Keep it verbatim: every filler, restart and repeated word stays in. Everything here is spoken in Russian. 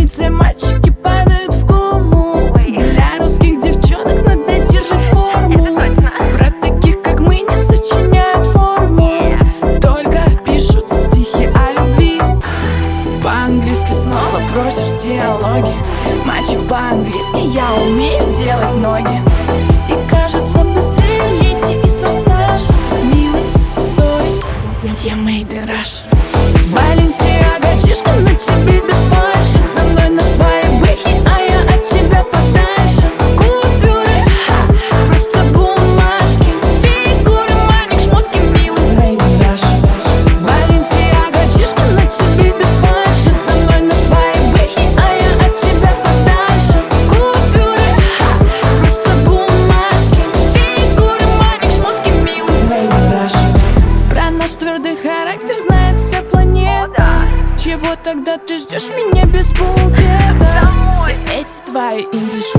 улице мальчики падают в кому. Для русских девчонок надо держать форму. Про таких, как мы, не сочиняют форму, только пишут стихи о любви. По-английски снова просишь диалоги. Мальчик, по-английски я умею делать ноги. И кажется, быстрее лети из форсажа. Милый, сори, я made in Russia. Баленсиага, чишка на тебе без фальши. Со мной на своей бэхе, а я от тебя подальше. Купюры, ха, просто бумажки. Фигуры, маник, шмотки, милый, made in Russia. Баленсиага, чишка на тебе без фальши. Со мной на своей бэхе, а я от тебя подальше. Купюры, ха, просто бумажки. Фигуры, маник, шмотки, милый, made in Russia. Про наш твердый характер знает вся планета. Чего тогда ты ждешь меня без букета? Все эти твои English